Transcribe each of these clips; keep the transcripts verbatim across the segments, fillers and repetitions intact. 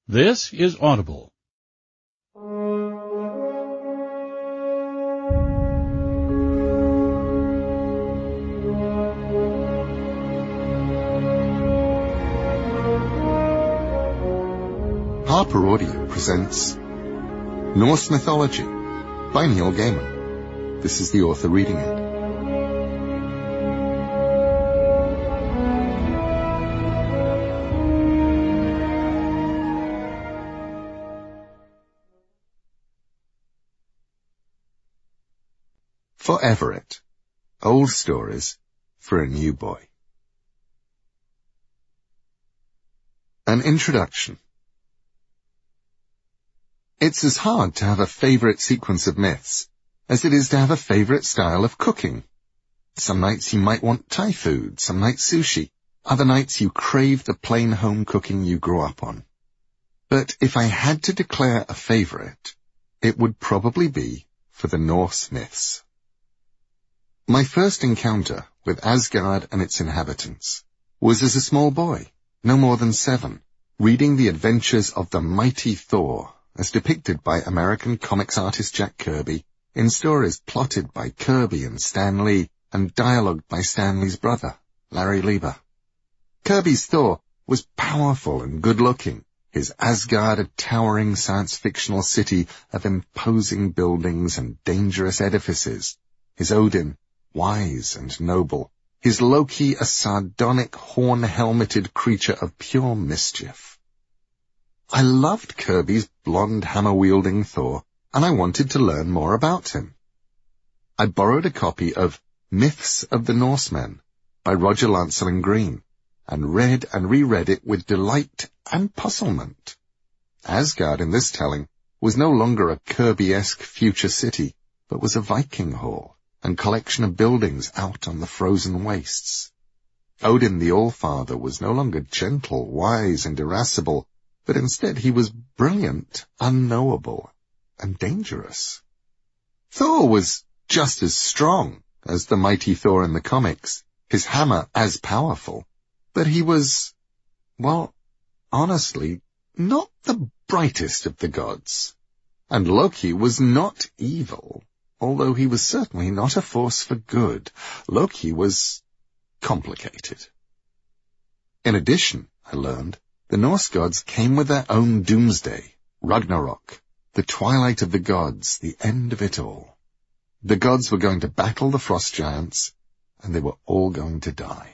This is Audible. Harper Audio presents Norse Mythology by Neil Gaiman. This is the author reading it. For Everett, Old Stories for a New Boy. An Introduction. It's as hard to have a favorite sequence of myths as it is to have a favorite style of cooking. Some nights you might want Thai food, some nights sushi, other nights you crave the plain home cooking you grew up on. But if I had to declare a favorite, it would probably be for the Norse myths. My first encounter with Asgard and its inhabitants was as a small boy, no more than seven, reading the adventures of the mighty Thor, as depicted by American comics artist Jack Kirby, in stories plotted by Kirby and Stan Lee, and dialogued by Stan Lee's brother, Larry Lieber. Kirby's Thor was powerful and good-looking, his Asgard a towering science-fictional city of imposing buildings and dangerous edifices, his Odin wise and noble, his Loki a sardonic, horn-helmeted creature of pure mischief. I loved Kirby's blonde hammer-wielding Thor, and I wanted to learn more about him. I borrowed a copy of Myths of the Norsemen by Roger Lancelyn Green, and read and reread it with delight and puzzlement. Asgard in this telling was no longer a Kirby-esque future city, but was a Viking hall and collection of buildings out on the frozen wastes. Odin the All-Father was no longer gentle, wise, and irascible, but instead he was brilliant, unknowable, and dangerous. Thor was just as strong as the mighty Thor in the comics, his hammer as powerful, but he was, well, honestly, not the brightest of the gods. And Loki was not evil, although he was certainly not a force for good. Loki was complicated. In addition, I learned, the Norse gods came with their own doomsday, Ragnarok, the twilight of the gods, the end of it all. The gods were going to battle the frost giants, and they were all going to die.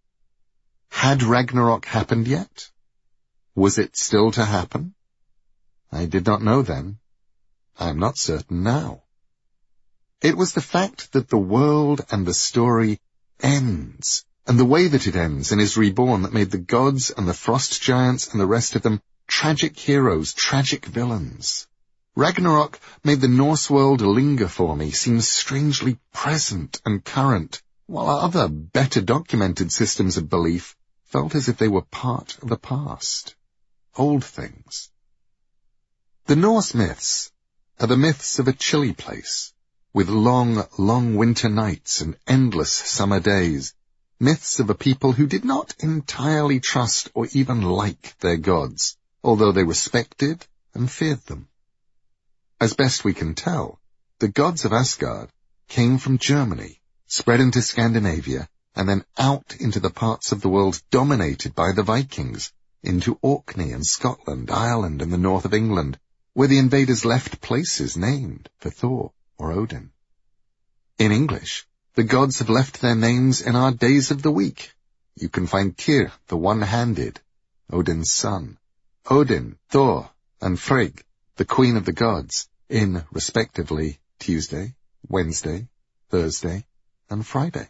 Had Ragnarok happened yet? Was it still to happen? I did not know then. I am not certain now. It was the fact that the world and the story ends, and the way that it ends and is reborn, that made the gods and the frost giants and the rest of them tragic heroes, tragic villains. Ragnarok made the Norse world linger for me, seem strangely present and current, while other, better documented systems of belief felt as if they were part of the past. Old things. The Norse myths are the myths of a chilly place, with long, long winter nights and endless summer days, myths of a people who did not entirely trust or even like their gods, although they respected and feared them. As best we can tell, the gods of Asgard came from Germany, spread into Scandinavia, and then out into the parts of the world dominated by the Vikings, into Orkney and Scotland, Ireland, and the north of England, where the invaders left places named for Thor or Odin. In English, the gods have left their names in our days of the week. You can find Tyr, the one-handed, Odin's son, Odin, Thor, and Frigg, the queen of the gods, in, respectively, Tuesday, Wednesday, Thursday, and Friday.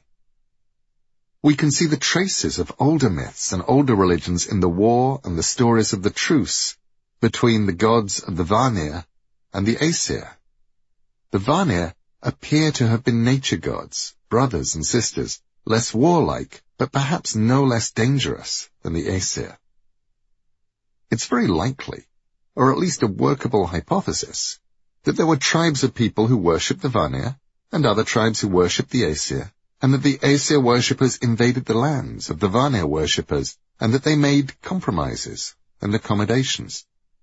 We can see the traces of older myths and older religions in the war and the stories of the truce between the gods of the Vanir and the Aesir. The Vanir appear to have been nature gods, brothers and sisters, less warlike, but perhaps no less dangerous than the Aesir. It's very likely, or at least a workable hypothesis, that there were tribes of people who worshipped the Vanir, and other tribes who worshipped the Aesir, and that the Aesir worshippers invaded the lands of the Vanir worshippers, and that they made compromises and accommodations.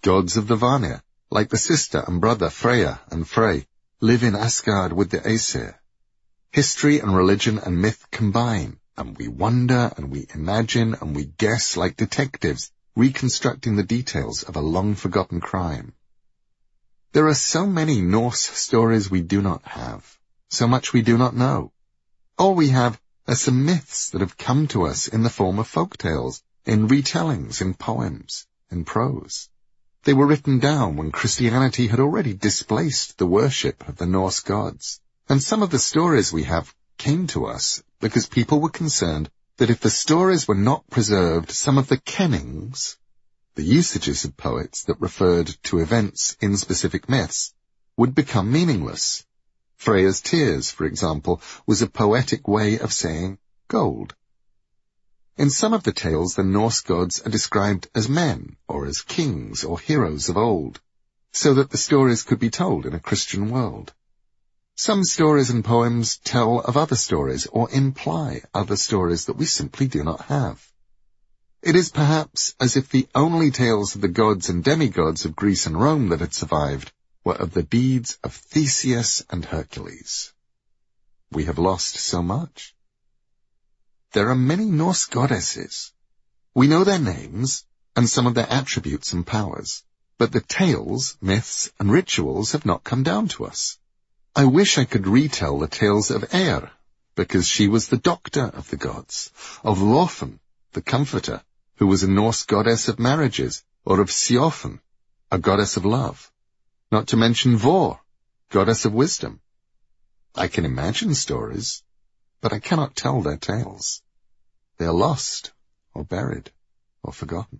Gods of the Vanir, like the sister and brother Freya and Frey, live in Asgard with the Aesir. History and religion and myth combine, and we wonder and we imagine and we guess like detectives, reconstructing the details of a long-forgotten crime. There are so many Norse stories we do not have, so much we do not know. All we have are some myths that have come to us in the form of folk tales, in retellings, in poems, in prose. They were written down when Christianity had already displaced the worship of the Norse gods, and some of the stories we have came to us because people were concerned that if the stories were not preserved, some of the kennings, the usages of poets that referred to events in specific myths, would become meaningless. Freya's tears, for example, was a poetic way of saying gold. In some of the tales, the Norse gods are described as men, or as kings or heroes of old, so that the stories could be told in a Christian world. Some stories and poems tell of other stories or imply other stories that we simply do not have. It is perhaps as if the only tales of the gods and demigods of Greece and Rome that had survived were of the deeds of Theseus and Hercules. We have lost so much. There are many Norse goddesses. We know their names and some of their attributes and powers, but the tales, myths, and rituals have not come down to us. I wish I could retell the tales of Eir, because she was the doctor of the gods, of Lofn, the comforter, who was a Norse goddess of marriages, or of Siofn, a goddess of love, not to mention Vor, goddess of wisdom. I can imagine stories, but I cannot tell their tales. They are lost, or buried, or forgotten.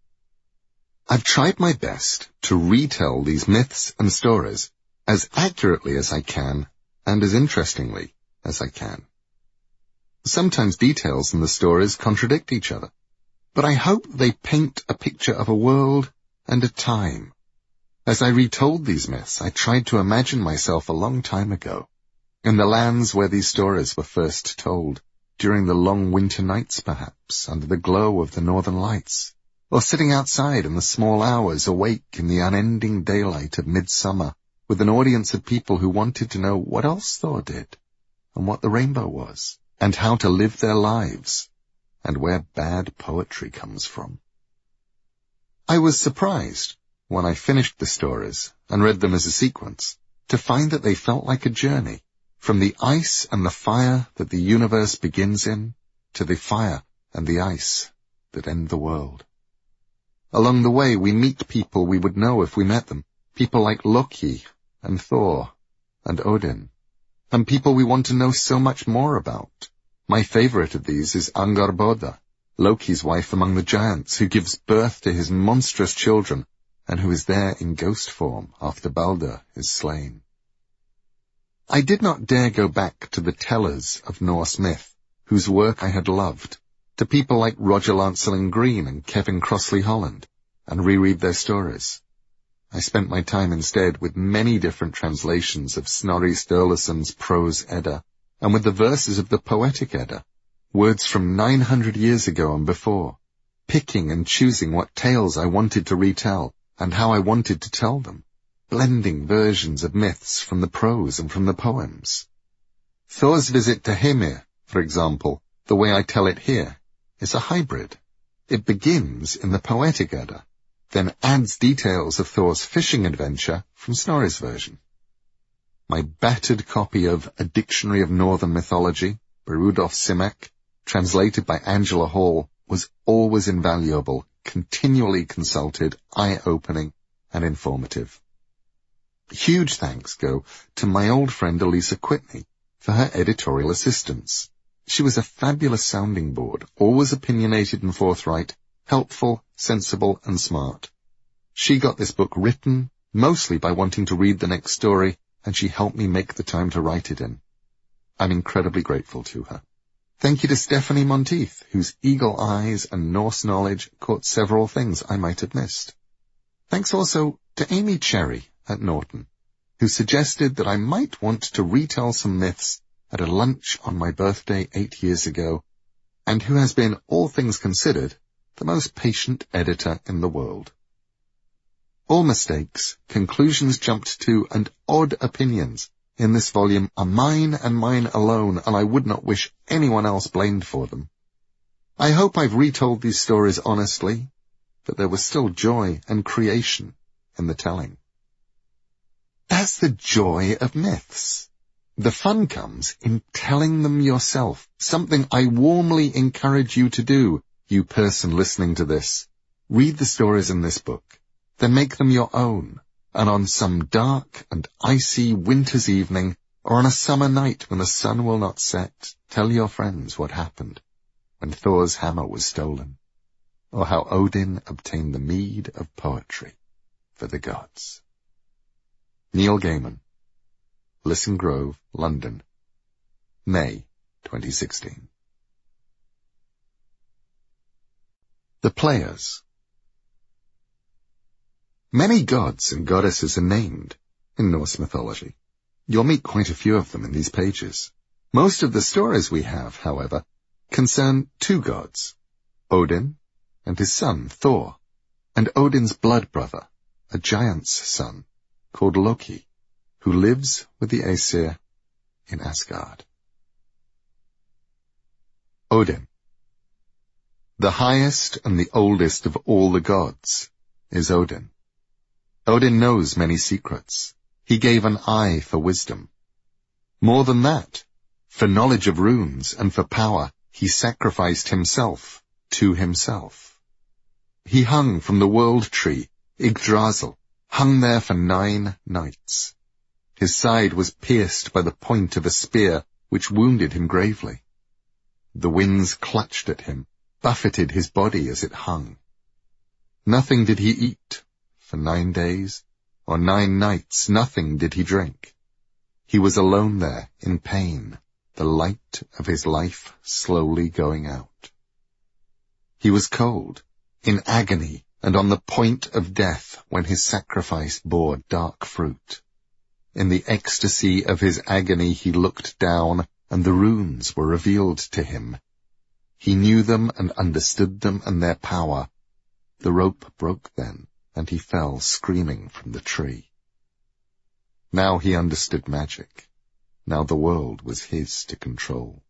I've tried my best to retell these myths and stories as accurately as I can, and as interestingly as I can. Sometimes details in the stories contradict each other, but I hope they paint a picture of a world and a time. As I retold these myths, I tried to imagine myself a long time ago, in the lands where these stories were first told, during the long winter nights perhaps, under the glow of the northern lights, or sitting outside in the small hours awake in the unending daylight of midsummer, with an audience of people who wanted to know what else Thor did, and what the rainbow was, and how to live their lives, and where bad poetry comes from. I was surprised, when I finished the stories and read them as a sequence, to find that they felt like a journey, from the ice and the fire that the universe begins in, to the fire and the ice that end the world. Along the way we meet people we would know if we met them, people like Loki, and Thor, and Odin, and people we want to know so much more about. My favorite of these is Angrboda, Loki's wife among the giants, who gives birth to his monstrous children, and who is there in ghost form after Balder is slain. I did not dare go back to the tellers of Norse myth, whose work I had loved, to people like Roger Lancelin Green and Kevin Crossley Holland, and reread their stories. I spent my time instead with many different translations of Snorri Sturluson's prose Edda, and with the verses of the Poetic Edda, words from nine hundred years ago and before, picking and choosing what tales I wanted to retell, and how I wanted to tell them, blending versions of myths from the prose and from the poems. Thor's visit to Hymir, for example, the way I tell it here, is a hybrid. It begins in the Poetic Edda, then adds details of Thor's fishing adventure from Snorri's version. My battered copy of A Dictionary of Northern Mythology by Rudolf Simek, translated by Angela Hall, was always invaluable, continually consulted, eye-opening, and informative. Huge thanks go to my old friend Elisa Quitney for her editorial assistance. She was a fabulous sounding board, always opinionated and forthright, helpful, sensible, and smart. She got this book written mostly by wanting to read the next story, and she helped me make the time to write it in. I'm incredibly grateful to her. Thank you to Stephanie Monteith, whose eagle eyes and Norse knowledge caught several things I might have missed. Thanks also to Amy Cherry at Norton, who suggested that I might want to retell some myths at a lunch on my birthday eight years ago, and who has been, all things considered, the most patient editor in the world. All mistakes, conclusions jumped to, and odd opinions in this volume are mine and mine alone, and I would not wish anyone else blamed for them. I hope I've retold these stories honestly, but there was still joy and creation in the telling. That's the joy of myths. The fun comes in telling them yourself, something I warmly encourage you to do, you person listening to this. Read the stories in this book, then make them your own, and on some dark and icy winter's evening, or on a summer night when the sun will not set, tell your friends what happened when Thor's hammer was stolen, or how Odin obtained the mead of poetry for the gods. Neil Gaiman, Lisson Grove, London, May twenty sixteen. The Players. Many gods and goddesses are named in Norse mythology. You'll meet quite a few of them in these pages. Most of the stories we have, however, concern two gods, Odin and his son Thor, and Odin's blood brother, a giant's son, called Loki, who lives with the Aesir in Asgard. Odin. The highest and the oldest of all the gods is Odin. Odin knows many secrets. He gave an eye for wisdom. More than that, for knowledge of runes and for power, he sacrificed himself to himself. He hung from the world tree, Yggdrasil, hung there for nine nights. His side was pierced by the point of a spear, which wounded him gravely. The winds clutched at him, buffeted his body as it hung. Nothing did he eat for nine days, or nine nights, nothing did he drink. He was alone there, in pain, the light of his life slowly going out. He was cold, in agony, and on the point of death when his sacrifice bore dark fruit. In the ecstasy of his agony he looked down, and the runes were revealed to him. He knew them and understood them and their power. The rope broke then, and he fell screaming from the tree. Now he understood magic. Now the world was his to control.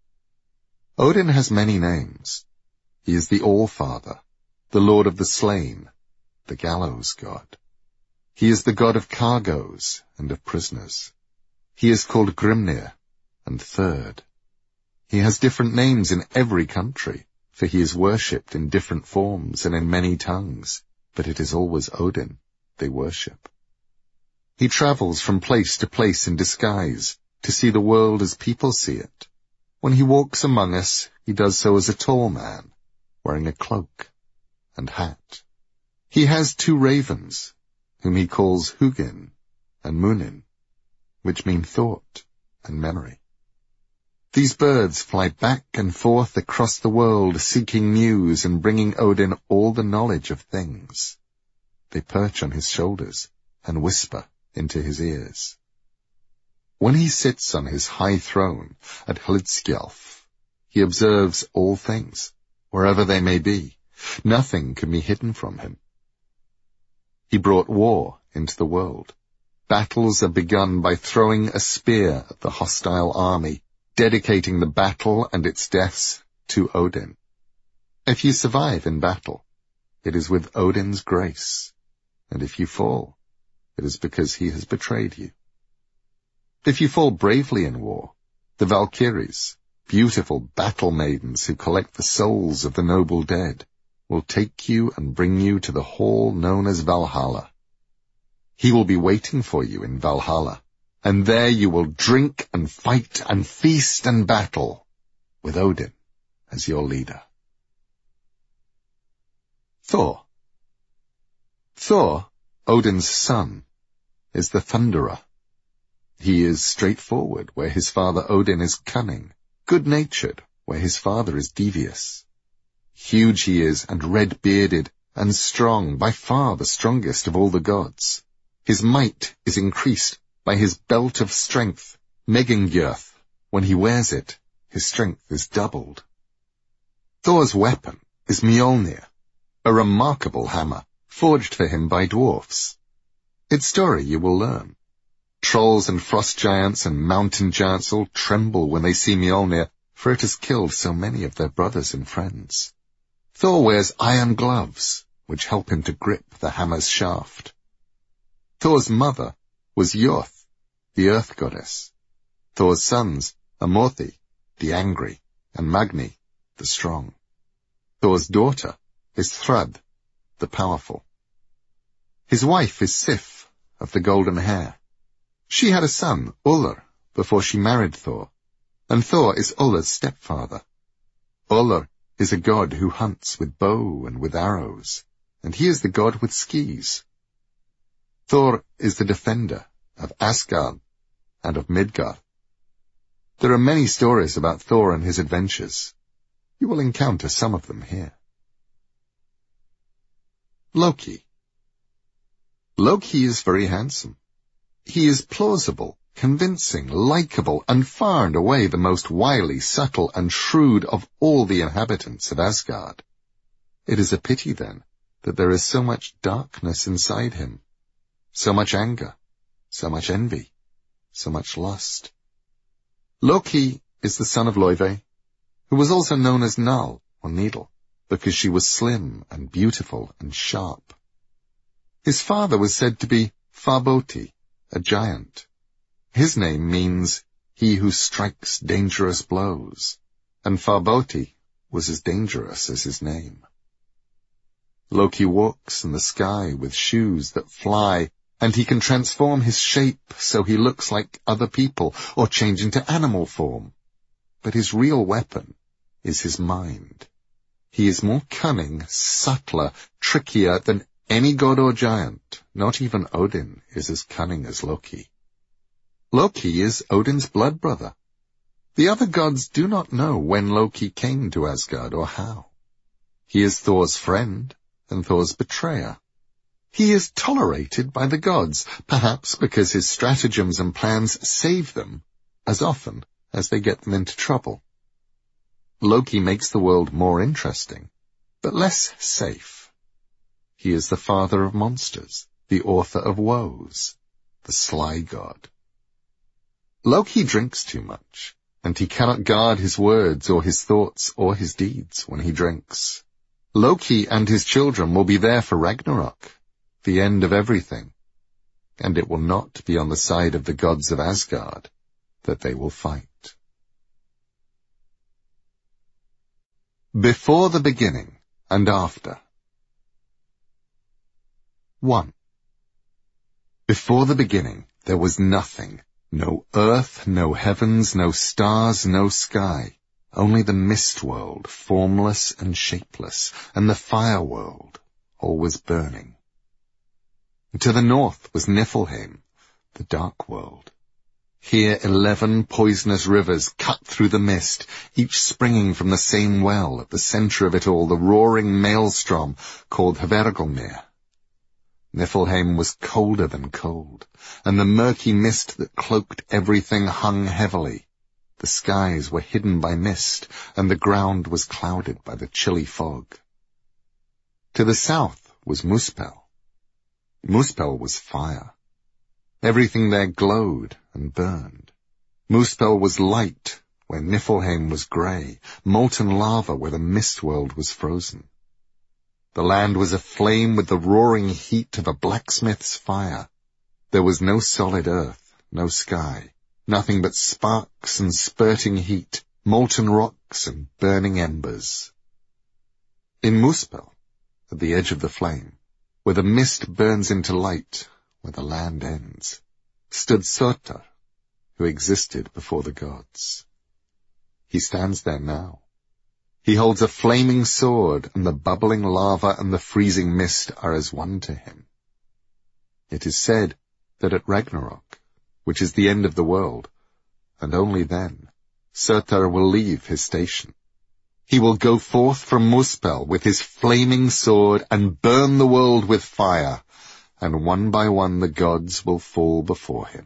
Odin has many names. He is the All-Father, the Lord of the Slain, the Gallows God. He is the god of cargoes and of prisoners. He is called Grimnir and Third. He has different names in every country, for he is worshipped in different forms and in many tongues, but it is always Odin they worship. He travels from place to place in disguise, to see the world as people see it. When he walks among us, he does so as a tall man, wearing a cloak and hat. He has two ravens, whom he calls Hugin and Munin, which mean thought and memory. These birds fly back and forth across the world, seeking news and bringing Odin all the knowledge of things. They perch on his shoulders and whisper into his ears. When he sits on his high throne at Hlidskjalf, he observes all things, wherever they may be. Nothing can be hidden from him. He brought war into the world. Battles are begun by throwing a spear at the hostile army, dedicating the battle and its deaths to Odin. If you survive in battle, it is with Odin's grace, and if you fall, it is because he has betrayed you. If you fall bravely in war, the Valkyries, beautiful battle maidens who collect the souls of the noble dead, will take you and bring you to the hall known as Valhalla. He will be waiting for you in Valhalla, and there you will drink and fight and feast and battle, with Odin as your leader. Thor. Thor, Odin's son, is the Thunderer. He is straightforward, where his father Odin is cunning, good-natured, where his father is devious. Huge he is, and red-bearded, and strong, by far the strongest of all the gods. His might is increased by his belt of strength, Megingjöth. When he wears it, his strength is doubled. Thor's weapon is Mjolnir, a remarkable hammer, forged for him by dwarfs. Its story you will learn. Trolls and frost giants and mountain giants all tremble when they see Mjolnir, for it has killed so many of their brothers and friends. Thor wears iron gloves, which help him to grip the hammer's shaft. Thor's mother was Yoth, the earth goddess. Thor's sons are Morthi, the angry, and Magni, the strong. Thor's daughter is Thrud, the powerful. His wife is Sif, of the golden hair. She had a son, Ullr, before she married Thor, and Thor is Ullr's stepfather. Ullr is a god who hunts with bow and with arrows, and he is the god with skis. Thor is the defender of Asgard and of Midgard. There are many stories about Thor and his adventures. You will encounter some of them here. Loki. Loki is very handsome. He is plausible, convincing, likable, and far and away the most wily, subtle, and shrewd of all the inhabitants of Asgard. It is a pity, then, that there is so much darkness inside him, so much anger, so much envy, so much lust. Loki is the son of Laufey, who was also known as Null, or Needle, because she was slim and beautiful and sharp. His father was said to be Farboti, a giant. His name means he who strikes dangerous blows, and Farboti was as dangerous as his name. Loki walks in the sky with shoes that fly, and he can transform his shape so he looks like other people or change into animal form. But his real weapon is his mind. He is more cunning, subtler, trickier than any god or giant. Not even Odin is as cunning as Loki. Loki is Odin's blood brother. The other gods do not know when Loki came to Asgard or how. He is Thor's friend and Thor's betrayer. He is tolerated by the gods, perhaps because his stratagems and plans save them as often as they get them into trouble. Loki makes the world more interesting, but less safe. He is the father of monsters, the author of woes, the sly god. Loki drinks too much, and he cannot guard his words or his thoughts or his deeds when he drinks. Loki and his children will be there for Ragnarok, the end of everything, and it will not be on the side of the gods of Asgard that they will fight. Before the beginning and after. one. Before the beginning there was nothing, no earth, no heavens, no stars, no sky, only the mist world, formless and shapeless, and the fire world, always burning. To the north was Niflheim, the dark world. Here eleven poisonous rivers cut through the mist, each springing from the same well, at the centre of it all the roaring maelstrom called Hvergelmir. Niflheim was colder than cold, and the murky mist that cloaked everything hung heavily. The skies were hidden by mist, and the ground was clouded by the chilly fog. To the south was Muspel. Muspel was fire. Everything there glowed and burned. Muspel was light, where Niflheim was grey, molten lava where the mist world was frozen. The land was aflame with the roaring heat of a blacksmith's fire. There was no solid earth, no sky, nothing but sparks and spurting heat, molten rocks and burning embers. In Muspel, at the edge of the flame, where the mist burns into light, where the land ends, stood Surtur, who existed before the gods. He stands there now. He holds a flaming sword, and the bubbling lava and the freezing mist are as one to him. It is said that at Ragnarok, which is the end of the world, and only then, Surtur will leave his station. He will go forth from Muspel with his flaming sword and burn the world with fire, and one by one the gods will fall before him.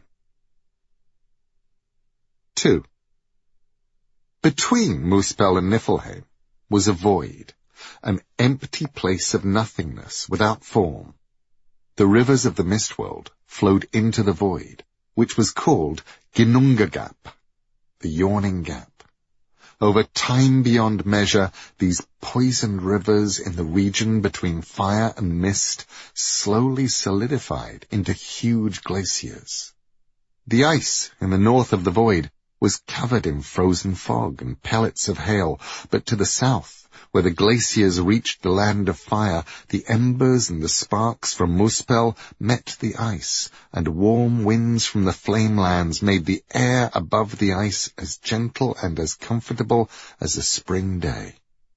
two. Between Muspel and Niflheim was a void, an empty place of nothingness without form. The rivers of the Mistworld flowed into the void, which was called Ginnunga Gap, the yawning gap. Over time beyond measure, these poisoned rivers in the region between fire and mist slowly solidified into huge glaciers. The ice in the north of the void was covered in frozen fog and pellets of hail, but to the south, where the glaciers reached the land of fire, the embers and the sparks from Muspel met the ice, and warm winds from the flamelands made the air above the ice as gentle and as comfortable as a spring day.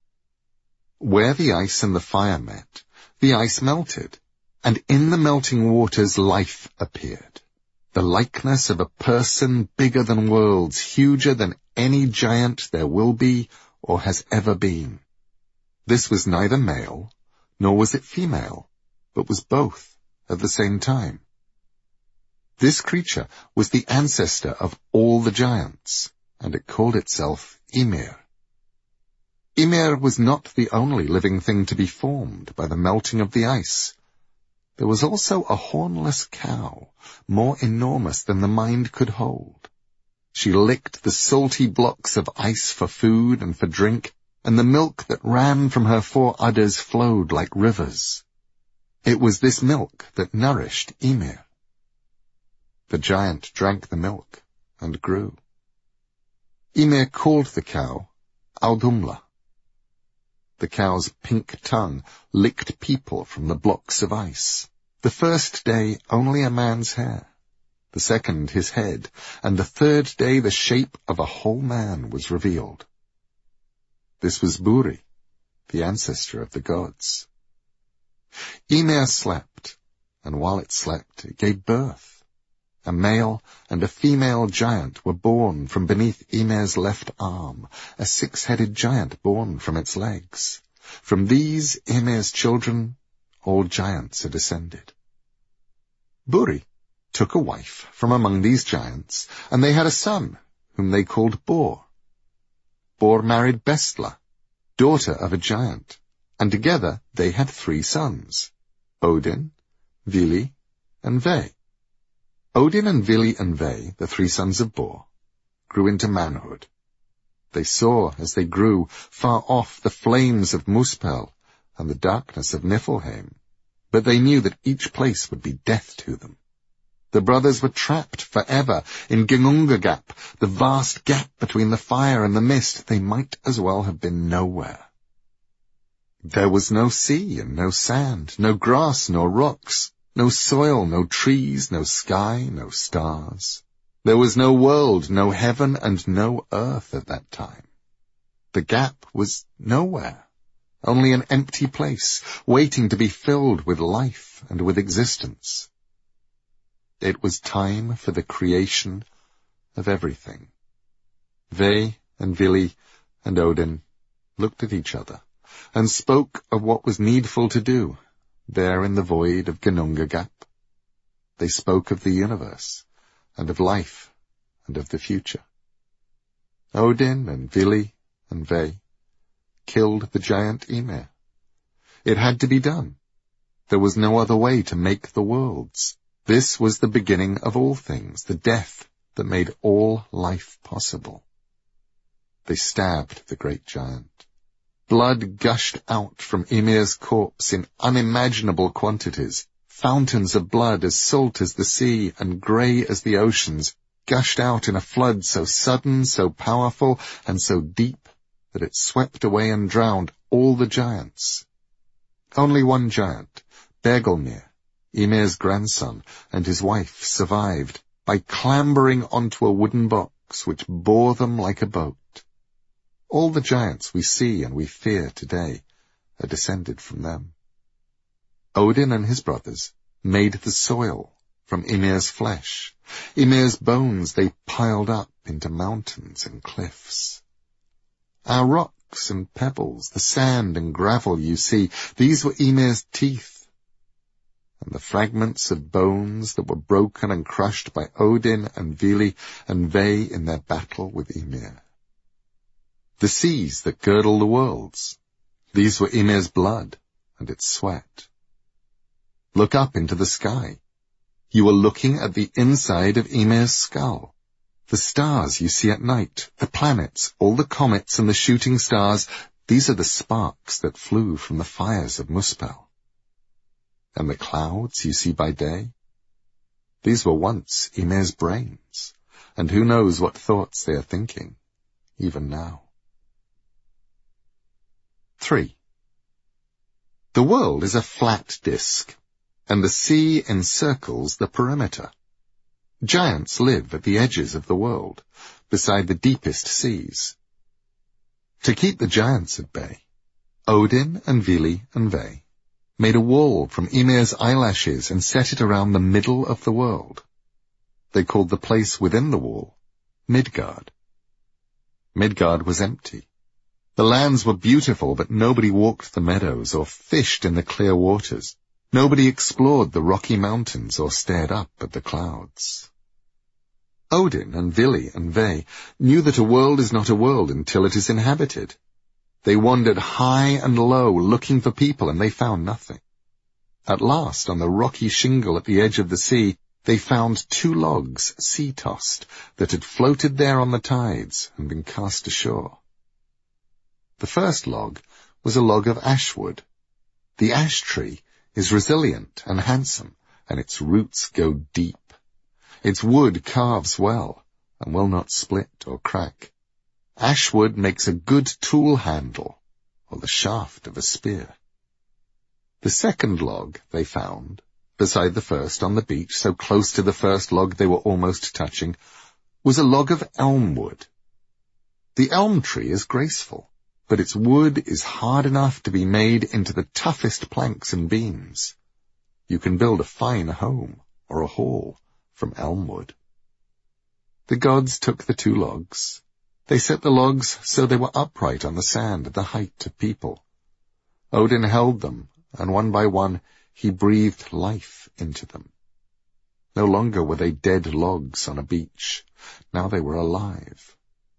Where the ice and the fire met, the ice melted, and in the melting waters life appeared. The likeness of a person bigger than worlds, huger than any giant there will be or has ever been. This was neither male, nor was it female, but was both at the same time. This creature was the ancestor of all the giants, and it called itself Ymir. Ymir was not the only living thing to be formed by the melting of the ice. There was also a hornless cow, more enormous than the mind could hold. She licked the salty blocks of ice for food and for drink, and the milk that ran from her four udders flowed like rivers. It was this milk that nourished Ymir. The giant drank the milk and grew. Ymir called the cow Audhumla. The cow's pink tongue licked people from the blocks of ice. The first day only a man's hair, the second his head, and the third day the shape of a whole man was revealed. This was Buri, the ancestor of the gods. Ymir slept, and while it slept it gave birth. A male and a female giant were born from beneath Ymir's left arm, a six-headed giant born from its legs. From these Ymir's children all giants are descended. Buri took a wife from among these giants, and they had a son, whom they called Bor. Bor married Bestla, daughter of a giant, and together they had three sons, Odin, Vili, and Ve. Odin and Vili and Ve, the three sons of Bor, grew into manhood. They saw, as they grew, far off the flames of Muspel and the darkness of Niflheim, but they knew that each place would be death to them. The brothers were trapped forever in Ginnunga Gap, the vast gap between the fire and the mist. They might as well have been nowhere. There was no sea and no sand, no grass nor rocks, no soil, no trees, no sky, no stars. There was no world, no heaven, and no earth at that time. The gap was nowhere, only an empty place, waiting to be filled with life and with existence. It was time for the creation of everything. Ve and Vili and Odin looked at each other and spoke of what was needful to do there in the void of Ginnunga Gap. They spoke of the universe and of life and of the future. Odin and Vili and Ve killed the giant Ymir. It had to be done. There was no other way to make the worlds. This was the beginning of all things, the death that made all life possible. They stabbed the great giant. Blood gushed out from Ymir's corpse in unimaginable quantities. Fountains of blood as salt as the sea and grey as the oceans gushed out in a flood so sudden, so powerful, and so deep that it swept away and drowned all the giants. Only one giant, Bergelmir, Ymir's grandson, and his wife survived by clambering onto a wooden box which bore them like a boat. All the giants we see and we fear today are descended from them. Odin and his brothers made the soil from Ymir's flesh. Ymir's bones they piled up into mountains and cliffs. Our rocks and pebbles, the sand and gravel you see, these were Ymir's teeth. And the fragments of bones that were broken and crushed by Odin and Vili and Ve in their battle with Ymir. The seas that girdle the worlds, These were Ymir's blood and its sweat. Look up into the sky. You are looking at the inside of Ymir's skull. The stars you see at night, the planets, all the comets and the shooting stars, these are the sparks that flew from the fires of Muspel. And the clouds you see by day? These were once Ymir's brains, and who knows what thoughts they are thinking, even now. Three. The world is a flat disk, and the sea encircles the perimeter. Giants live at the edges of the world, beside the deepest seas. To keep the giants at bay, Odin and Vili and Ve made a wall from Ymir's eyelashes and set it around the middle of the world. They called the place within the wall Midgard. Midgard was empty. The lands were beautiful, but nobody walked the meadows or fished in the clear waters. Nobody explored the rocky mountains or stared up at the clouds. Odin and Vili and Ve knew that a world is not a world until it is inhabited. They wandered high and low looking for people, and they found nothing. At last, on the rocky shingle at the edge of the sea, they found two logs, sea-tossed, that had floated there on the tides and been cast ashore. The first log was a log of ash wood. The ash tree is resilient and handsome, and its roots go deep. Its wood carves well, and will not split or crack. Ash wood makes a good tool handle, or the shaft of a spear. The second log they found, beside the first on the beach, so close to the first log they were almost touching, was a log of elm wood. The elm tree is graceful, but its wood is hard enough to be made into the toughest planks and beams. You can build a fine home or a hall from elm wood. The gods took the two logs. They set the logs so they were upright on the sand at the height of people. Odin held them, and one by one he breathed life into them. No longer were they dead logs on a beach. Now they were alive.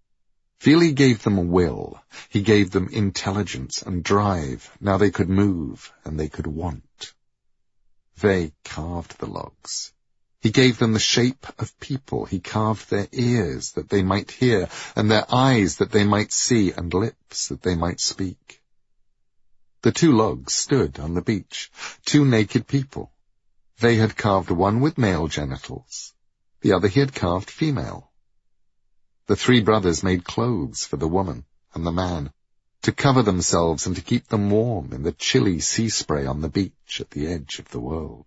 Vili gave them a will. He gave them intelligence and drive. Now they could move, and they could want. Ve carved the logs. He gave them the shape of people. He carved their ears that they might hear, and their eyes that they might see, and lips that they might speak. The two logs stood on the beach, two naked people. Ve had carved one with male genitals. The other he had carved female. The three brothers made clothes for the woman and the man, to cover themselves and to keep them warm in the chilly sea spray on the beach at the edge of the world.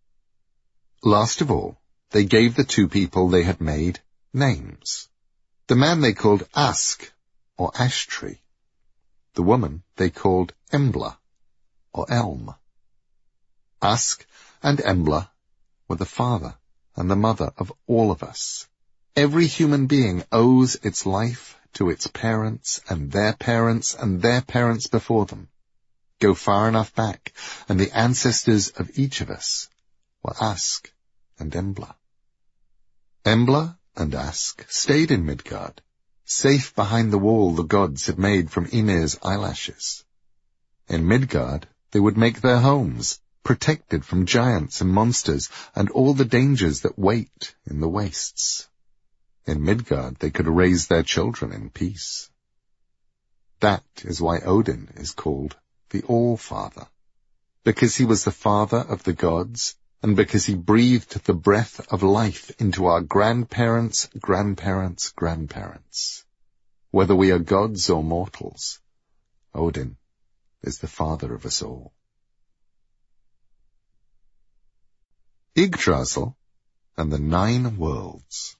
Last of all, they gave the two people they had made names. The man they called Ask, or Ash Tree. The woman they called Embla, or Elm. Ask and Embla were the father and the mother of all of us. Every human being owes its life to its parents and their parents and their parents before them. Go far enough back, and the ancestors of each of us were Ask and Embla. Embla and Ask stayed in Midgard, safe behind the wall the gods had made from Ymir's eyelashes. In Midgard they would make their homes, protected from giants and monsters and all the dangers that wait in the wastes. In Midgard they could raise their children in peace. That is why Odin is called the All-Father, because he was the father of the gods, and because he breathed the breath of life into our grandparents, grandparents, grandparents. Whether we are gods or mortals, Odin is the father of us all. Yggdrasil and the Nine Worlds.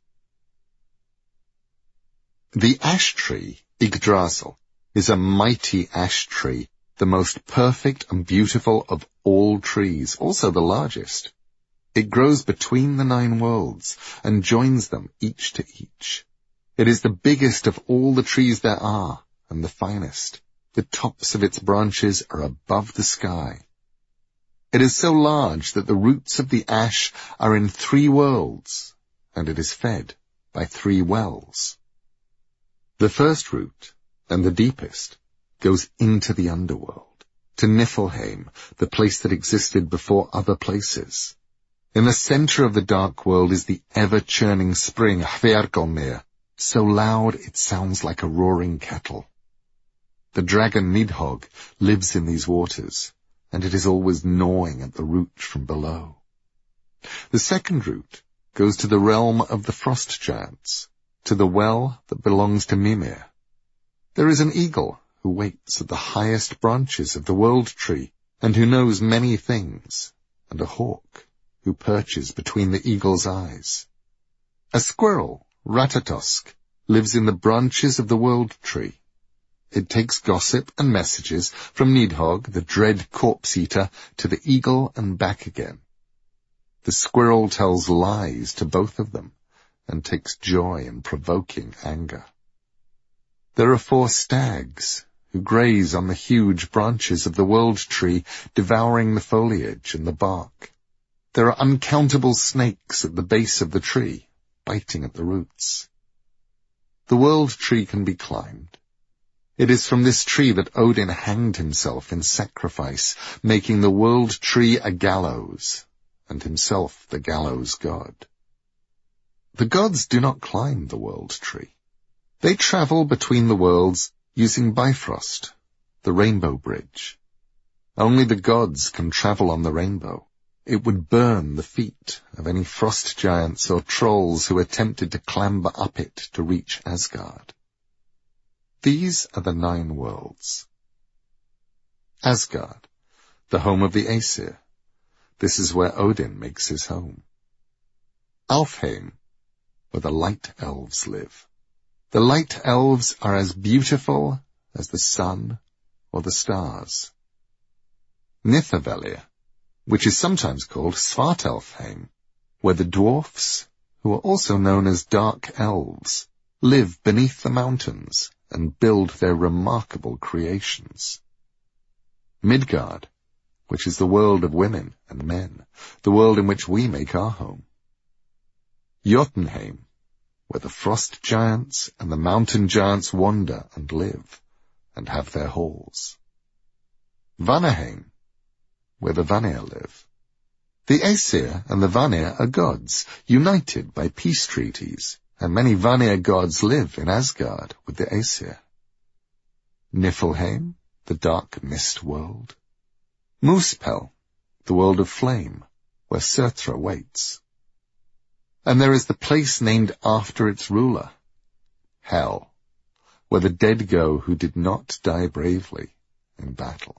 The ash tree, Yggdrasil, is a mighty ash tree, the most perfect and beautiful of all trees, also the largest. It grows between the nine worlds and joins them each to each. It is the biggest of all the trees there are, and the finest. The tops of its branches are above the sky. It is so large that the roots of the ash are in three worlds, and it is fed by three wells. The first root, and the deepest, goes into the underworld, to Niflheim, the place that existed before other places. In the center of the dark world is the ever-churning spring Hvergelmir, so loud it sounds like a roaring kettle. The dragon Nidhogg lives in these waters, and it is always gnawing at the root from below. The second route goes to the realm of the frost giants, to the well that belongs to Mimir. There is an eagle who waits at the highest branches of the world tree, and who knows many things, and a hawk who perches between the eagle's eyes. A squirrel, Ratatosk, lives in the branches of the world tree. It takes gossip and messages from Nidhogg, the dread corpse-eater, to the eagle and back again. The squirrel tells lies to both of them, and takes joy in provoking anger. There are four stags, who graze on the huge branches of the world tree, devouring the foliage and the bark. There are uncountable snakes at the base of the tree, biting at the roots. The world tree can be climbed. It is from this tree that Odin hanged himself in sacrifice, making the world tree a gallows, and himself the gallows god. The gods do not climb the world tree. They travel between the worlds using Bifrost, the rainbow bridge. Only the gods can travel on the rainbow. It would burn the feet of any frost giants or trolls who attempted to clamber up it to reach Asgard. These are the nine worlds. Asgard, the home of the Aesir. This is where Odin makes his home. Alfheim, where the light elves live. The light elves are as beautiful as the sun or the stars. Nithavalir, which is sometimes called Svartalfheim, where the dwarfs, who are also known as dark elves, live beneath the mountains and build their remarkable creations. Midgard, which is the world of women and men, the world in which we make our home. Jotunheim, where the frost giants and the mountain giants wander and live, and have their halls. Vanaheim, where the Vanir live. The Aesir and the Vanir are gods, united by peace treaties, and many Vanir gods live in Asgard with the Aesir. Niflheim, the dark mist world. Muspel, the world of flame, where Surtra waits. And there is the place named after its ruler, Hel, where the dead go who did not die bravely in battle.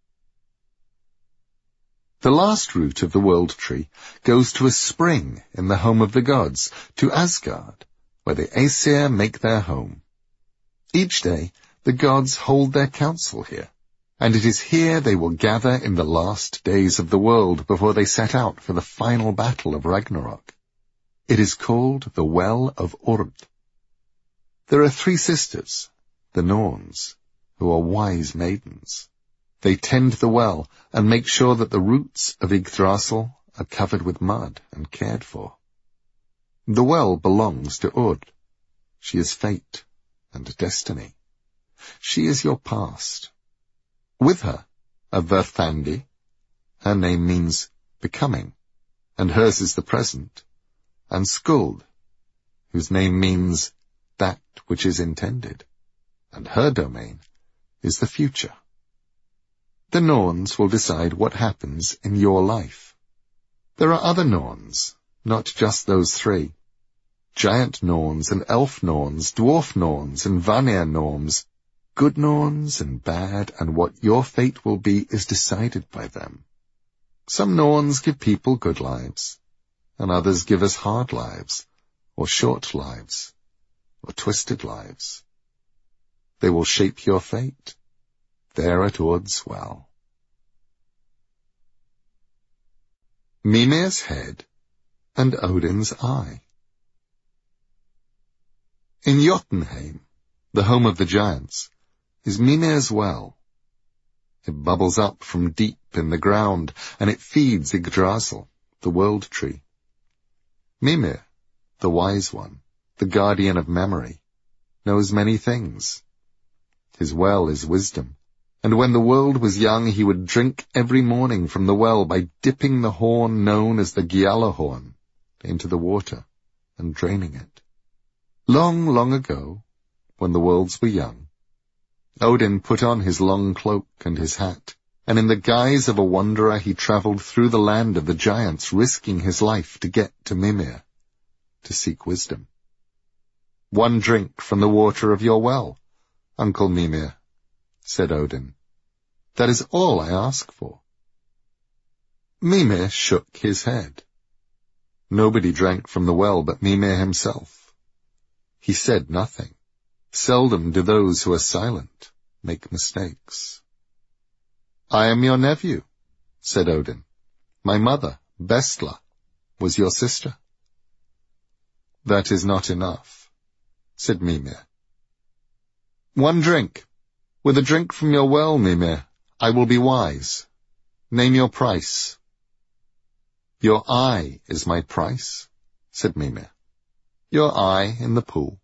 The last route of the world tree goes to a spring in the home of the gods, to Asgard, where the Aesir make their home. Each day, the gods hold their council here, and it is here they will gather in the last days of the world before they set out for the final battle of Ragnarok. It is called the Well of Urd. There are three sisters, the Norns, who are wise maidens. They tend the well and make sure that the roots of Yggdrasil are covered with mud and cared for. The well belongs to Urd. She is fate and destiny. She is your past. With her are Verthandi. Her name means becoming, and hers is the present, and Skuld, whose name means that which is intended, and her domain is the future. The Norns will decide what happens in your life. There are other Norns, not just those three. Giant Norns and Elf Norns, Dwarf Norns and Vanir Norns, good Norns and bad, and what your fate will be is decided by them. Some Norns give people good lives, and others give us hard lives, or short lives, or twisted lives. They will shape your fate. There at Urd's well. Mimir's head and Odin's eye. In Jotunheim, the home of the giants, is Mimir's well. It bubbles up from deep in the ground, and it feeds Yggdrasil, the world tree. Mimir, the wise one, the guardian of memory, knows many things. His well is wisdom, and when the world was young he would drink every morning from the well by dipping the horn known as the Gjallarhorn into the water and draining it. Long, long ago, when the worlds were young, Odin put on his long cloak and his hat, and in the guise of a wanderer he travelled through the land of the giants, risking his life to get to Mimir, to seek wisdom. "One drink from the water of your well, Uncle Mimir," said Odin. "That is all I ask for." Mimir shook his head. Nobody drank from the well but Mimir himself. He said nothing. Seldom do those who are silent make mistakes. "I am your nephew," said Odin. "My mother, Bestla, was your sister." "That is not enough," said Mimir. "One drink. With a drink from your well, Mimir, I will be wise. Name your price." "Your eye is my price," said Mimir. "Your eye in the pool."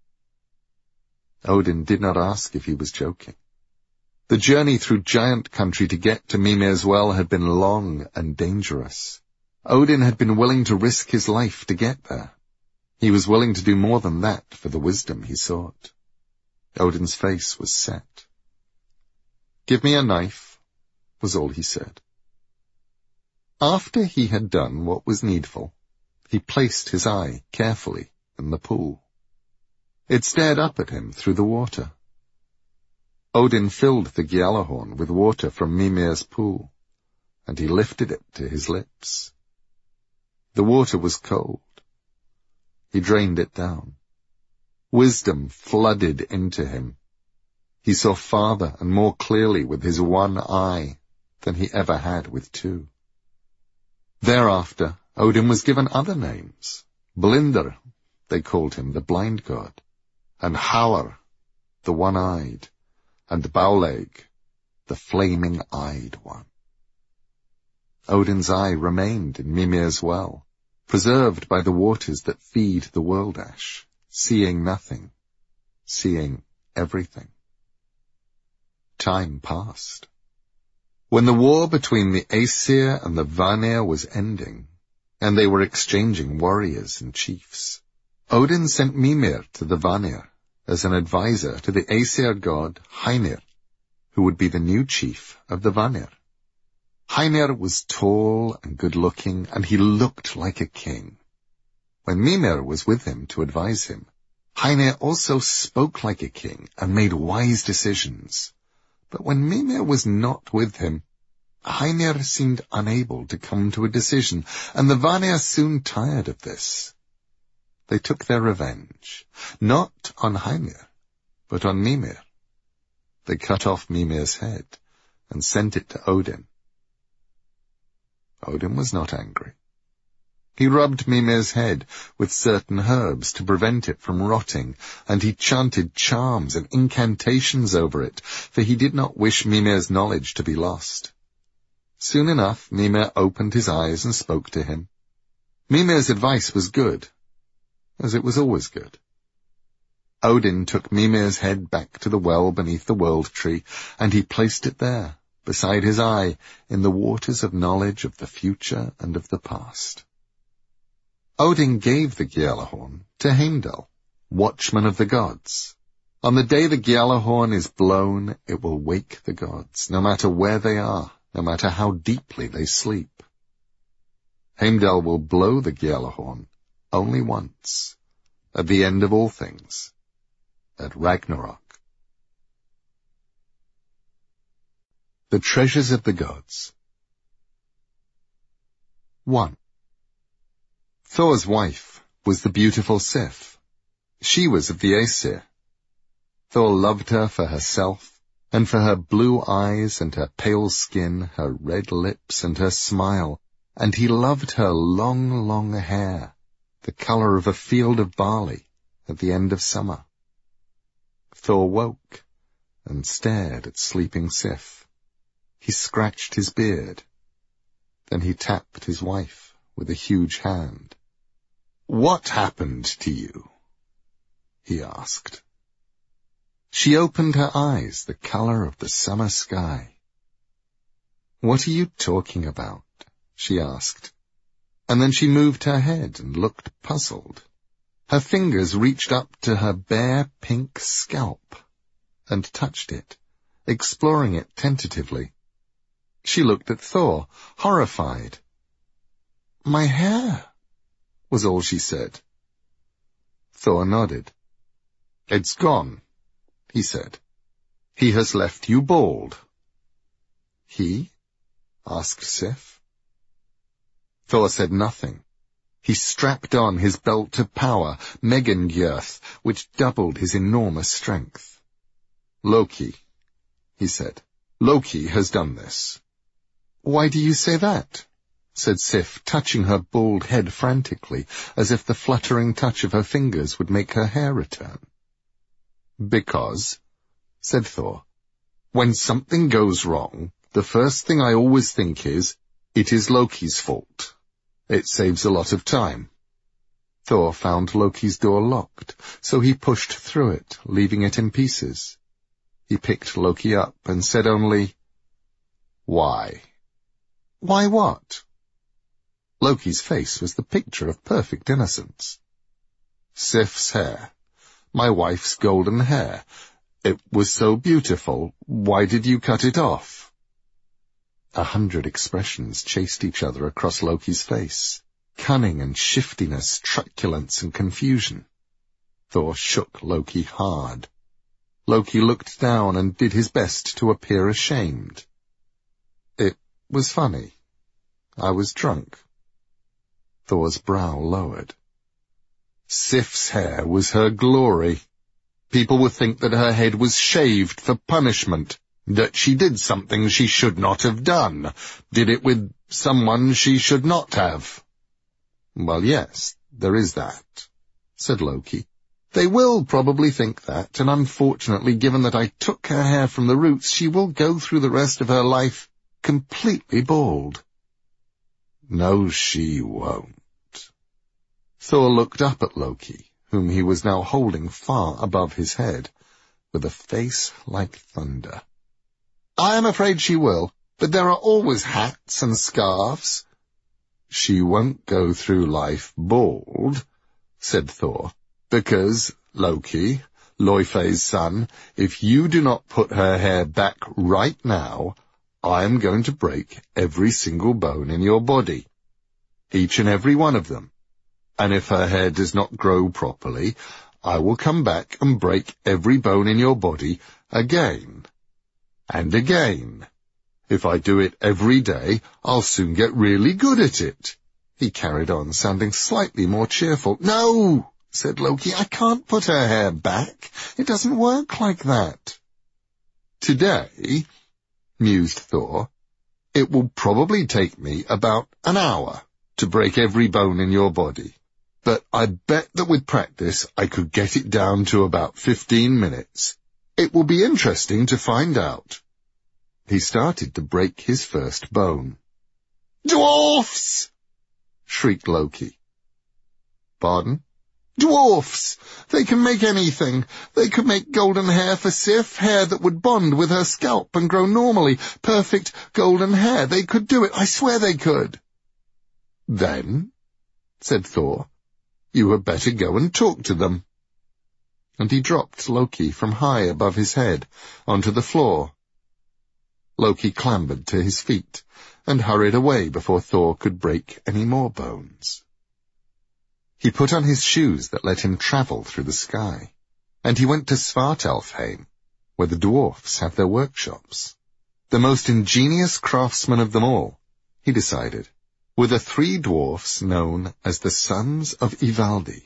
Odin did not ask if he was joking. The journey through giant country to get to Mimir's well had been long and dangerous. Odin had been willing to risk his life to get there. He was willing to do more than that for the wisdom he sought. Odin's face was set. "Give me a knife," was all he said. After he had done what was needful, he placed his eye carefully in the pool. It stared up at him through the water. Odin filled the Gjallarhorn with water from Mimir's pool, and he lifted it to his lips. The water was cold. He drained it down. Wisdom flooded into him. He saw farther and more clearly with his one eye than he ever had with two. Thereafter, Odin was given other names. Blindr, they called him the blind god, and Halar, the one-eyed, and Bauleg, the flaming-eyed one. Odin's eye remained in Mimir's well, preserved by the waters that feed the world ash, seeing nothing, seeing everything. Time passed. When the war between the Aesir and the Vanir was ending, and they were exchanging warriors and chiefs, Odin sent Mimir to the Vanir as an advisor to the Aesir god Hymir, who would be the new chief of the Vanir. Hymir was tall and good-looking, and he looked like a king. When Mimir was with him to advise him, Hymir also spoke like a king and made wise decisions. But when Mimir was not with him, Hymir seemed unable to come to a decision, and the Vanir soon tired of this. They took their revenge, not on Hymir, but on Mimir. They cut off Mimir's head and sent it to Odin. Odin was not angry. He rubbed Mimir's head with certain herbs to prevent it from rotting, and he chanted charms and incantations over it, for he did not wish Mimir's knowledge to be lost. Soon enough, Mimir opened his eyes and spoke to him. Mimir's advice was good, as it was always good. Odin took Mimir's head back to the well beneath the world tree, and he placed it there, beside his eye, in the waters of knowledge of the future and of the past. Odin gave the Gjallarhorn to Heimdall, watchman of the gods. On the day the Gjallarhorn is blown, it will wake the gods, no matter where they are, no matter how deeply they sleep. Heimdall will blow the Gjallarhorn only once, at the end of all things, at Ragnarok. The Treasures of the Gods. one. Thor's wife was the beautiful Sif. She was of the Aesir. Thor loved her for herself, and for her blue eyes and her pale skin, her red lips and her smile, and he loved her long, long hair, the colour of a field of barley at the end of summer. Thor woke and stared at sleeping Sif. He scratched his beard. Then he tapped his wife with a huge hand. "What happened to you?" he asked. She opened her eyes the color of the summer sky. "What are you talking about?" she asked, and then she moved her head and looked puzzled. Her fingers reached up to her bare pink scalp and touched it, exploring it tentatively. She looked at Thor, horrified. "My hair," was all she said. Thor nodded. "It's gone," he said. "He has left you bald." "He?" asked Sif. Thor said nothing. He strapped on his belt of power, Megangyrth, which doubled his enormous strength. "Loki," he said. "Loki has done this." "Why do you say that?" said Sif, touching her bald head frantically, as if the fluttering touch of her fingers would make her hair return. "Because," said Thor, "when something goes wrong, the first thing I always think is, it is Loki's fault. It saves a lot of time." Thor found Loki's door locked, so he pushed through it, leaving it in pieces. He picked Loki up and said only, "Why?" "Why what?" Loki's face was the picture of perfect innocence. "Sif's hair. My wife's golden hair. It was so beautiful. Why did you cut it off?" A hundred expressions chased each other across Loki's face. Cunning and shiftiness, truculence and confusion. Thor shook Loki hard. Loki looked down and did his best to appear ashamed. "It was funny. I was drunk." Thor's brow lowered. Sif's hair was her glory. People would think that her head was shaved for punishment, that she did something she should not have done, did it with someone she should not have. "Well, yes, there is that," said Loki. "They will probably think that, and unfortunately, given that I took her hair from the roots, she will go through the rest of her life completely bald." "No, she won't." Thor looked up at Loki, whom he was now holding far above his head, with a face like thunder. "I am afraid she will, but there are always hats and scarves." "She won't go through life bald," said Thor, "because, Loki, Laufey's son, if you do not put her hair back right now, I am going to break every single bone in your body. Each and every one of them. And if her hair does not grow properly, I will come back and break every bone in your body again. And again. If I do it every day, I'll soon get really good at it." He carried on, sounding slightly more cheerful. "No," said Loki, "I can't put her hair back. It doesn't work like that." "Today," mused Thor, "it will probably take me about an hour to break every bone in your body. But I bet that with practice I could get it down to about fifteen minutes. It will be interesting to find out." He started to break his first bone. "Dwarfs!" shrieked Loki. "Pardon?" "Dwarfs! They can make anything. They could make golden hair for Sif, hair that would bond with her scalp and grow normally. Perfect golden hair. They could do it. I swear they could." "Then," said Thor, "you had better go and talk to them." And he dropped Loki from high above his head onto the floor. Loki clambered to his feet and hurried away before Thor could break any more bones. He put on his shoes that let him travel through the sky, and he went to Svartalfheim, where the dwarfs have their workshops. The most ingenious craftsmen of them all, he decided, were the three dwarfs known as the Sons of Ivaldi.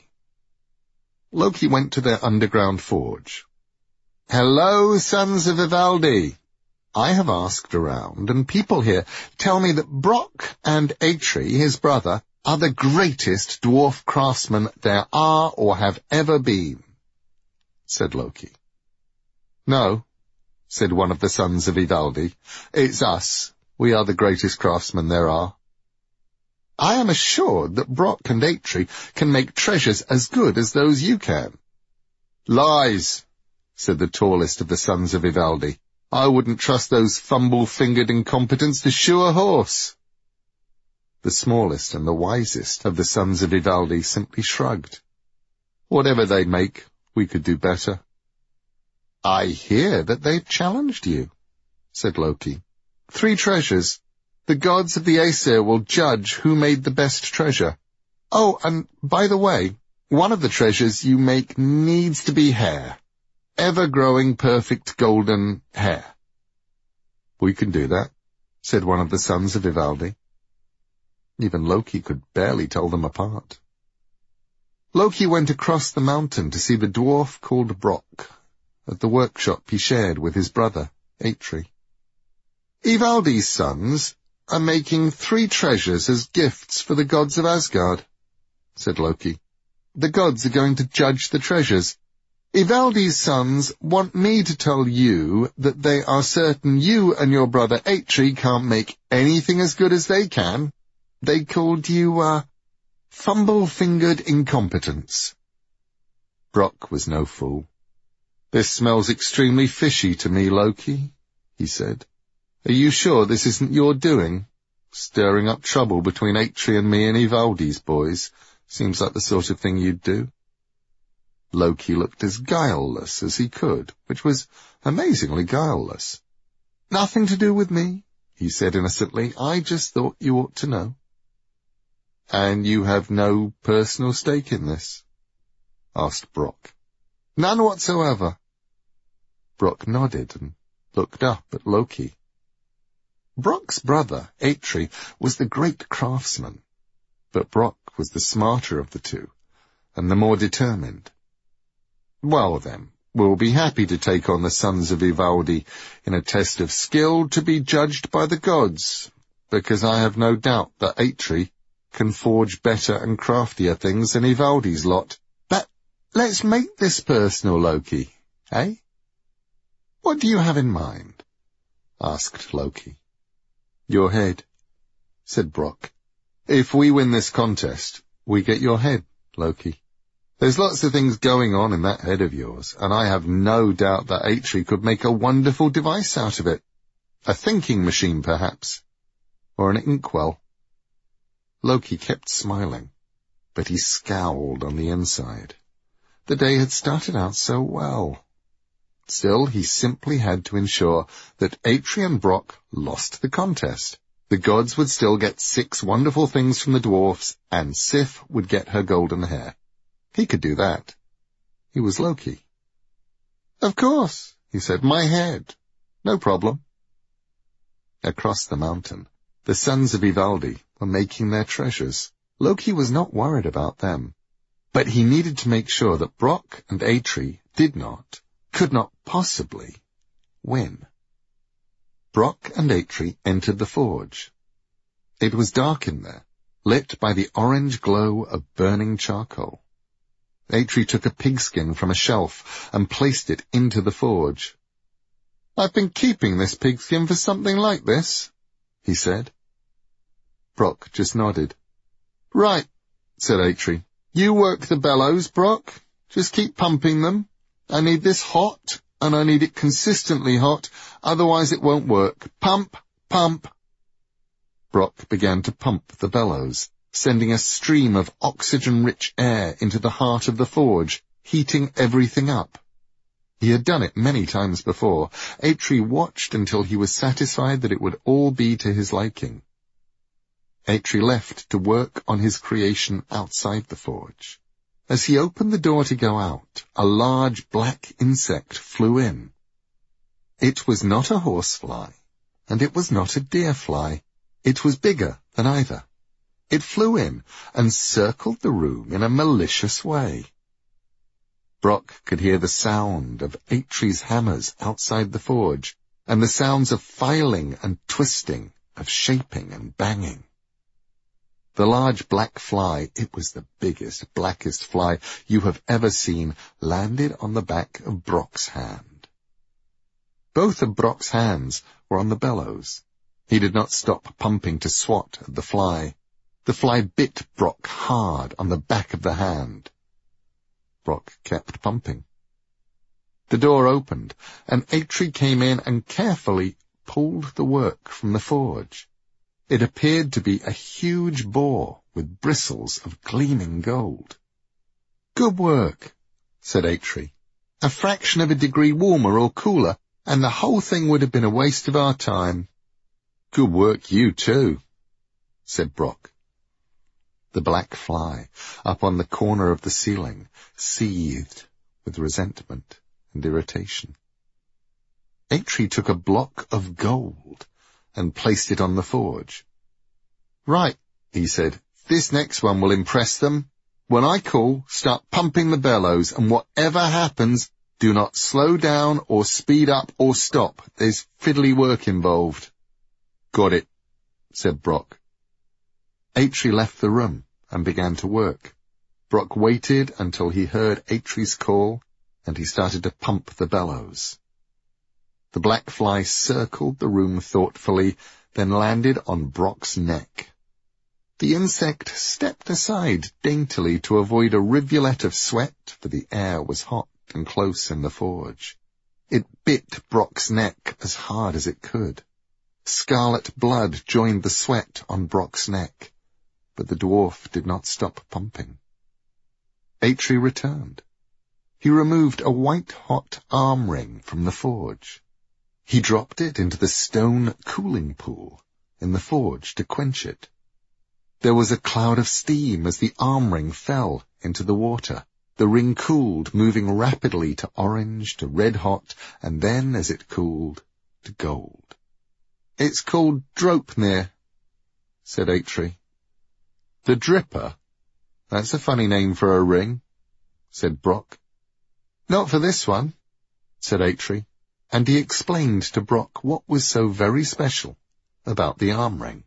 Loki went to their underground forge. "Hello, Sons of Ivaldi. I have asked around, and people here tell me that Brock and Atri, his brother, are the greatest dwarf craftsmen there are or have ever been," said Loki. "No," said one of the Sons of Ivaldi. "It's us. We are the greatest craftsmen there are." "I am assured that Brock and Atri can make treasures as good as those you can." "Lies," said the tallest of the sons of Ivaldi. "I wouldn't trust those fumble-fingered incompetents to shoe a horse." The smallest and the wisest of the sons of Ivaldi simply shrugged. "Whatever they make, we could do better." "I hear that they've challenged you," said Loki. "Three treasures. The gods of the Aesir will judge who made the best treasure. Oh, and by the way, one of the treasures you make needs to be hair. Ever-growing perfect golden hair." "We can do that," said one of the sons of Ivaldi. Even Loki could barely tell them apart. Loki went across the mountain to see the dwarf called Brock at the workshop he shared with his brother, Eitri. "Ivaldi's sons are making three treasures as gifts for the gods of Asgard," said Loki. "The gods are going to judge the treasures. Ivaldi's sons want me to tell you that they are certain you and your brother Eitri can't make anything as good as they can. They called you, uh, fumble-fingered incompetents." Brock was no fool. "This smells extremely fishy to me, Loki," he said. "Are you sure this isn't your doing? Stirring up trouble between Eitri and me and Ivaldi's boys seems like the sort of thing you'd do." Loki looked as guileless as he could, which was amazingly guileless. "Nothing to do with me," he said innocently. "I just thought you ought to know." "And you have no personal stake in this?" asked Brock. "None whatsoever." Brock nodded and looked up at Loki. Brock's brother, Eitri, was the great craftsman, but Brock was the smarter of the two, and the more determined. "Well then, we'll be happy to take on the sons of Ivaldi in a test of skill to be judged by the gods, because I have no doubt that Eitri can forge better and craftier things than Ivaldi's lot. But let's make this personal, Loki, eh?" "What do you have in mind?" asked Loki. "Your head," said Brock. "If we win this contest, we get your head, Loki. There's lots of things going on in that head of yours, and I have no doubt that Eitri could make a wonderful device out of it. A thinking machine, perhaps, or an inkwell." Loki kept smiling, but he scowled on the inside. The day had started out so well. Still, he simply had to ensure that Eitri and Brock lost the contest. The gods would still get six wonderful things from the dwarfs, and Sif would get her golden hair. He could do that. He was Loki. "Of course," he said, "my head. No problem." Across the mountain, the sons of Ivaldi were making their treasures. Loki was not worried about them, but he needed to make sure that Brock and Eitri did not, could not possibly, win. Brock and Eitri entered the forge. It was dark in there, lit by the orange glow of burning charcoal. Eitri took a pigskin from a shelf and placed it into the forge. "I've been keeping this pigskin for something like this," he said. Brock just nodded. "Right," said Eitri. "You work the bellows, Brock. Just keep pumping them. I need this hot, and I need it consistently hot, otherwise it won't work. Pump, pump." Brock began to pump the bellows, sending a stream of oxygen-rich air into the heart of the forge, heating everything up. He had done it many times before. Eitri watched until he was satisfied that it would all be to his liking. Eitri left to work on his creation outside the forge. As he opened the door to go out, a large black insect flew in. It was not a horsefly, and it was not a deerfly. It was bigger than either. It flew in and circled the room in a malicious way. Brock could hear the sound of Eitri's hammers outside the forge, and the sounds of filing and twisting, of shaping and banging. The large black fly, it was the biggest, blackest fly you have ever seen, landed on the back of Brock's hand. Both of Brock's hands were on the bellows. He did not stop pumping to swat at the fly. The fly bit Brock hard on the back of the hand. Brock kept pumping. The door opened, and Atri came in and carefully pulled the work from the forge. It appeared to be a huge boar with bristles of gleaming gold. "Good work," said Atri. "A fraction of a degree warmer or cooler, and the whole thing would have been a waste of our time." "Good work you too," said Brok. The black fly, up on the corner of the ceiling, seethed with resentment and irritation. Atri took a block of gold and placed it on the forge. "Right," he said, "this next one will impress them. When I call, start pumping the bellows, and whatever happens, do not slow down or speed up or stop. There's fiddly work involved." "Got it," said Brok. Atri left the room and began to work. Brok waited until he heard Atri's call, and he started to pump the bellows. The black fly circled the room thoughtfully, then landed on Brok's neck. The insect stepped aside daintily to avoid a rivulet of sweat, for the air was hot and close in the forge. It bit Brok's neck as hard as it could. Scarlet blood joined the sweat on Brok's neck, but the dwarf did not stop pumping. Atri returned. He removed a white-hot arm ring from the forge. He dropped it into the stone cooling pool in the forge to quench it. There was a cloud of steam as the arm ring fell into the water. The ring cooled, moving rapidly to orange, to red-hot, and then, as it cooled, to gold. "It's called Dropnir," said Atri. "The Dripper? That's a funny name for a ring," said Brok. "Not for this one," said Atri, and he explained to Brok what was so very special about the arm ring.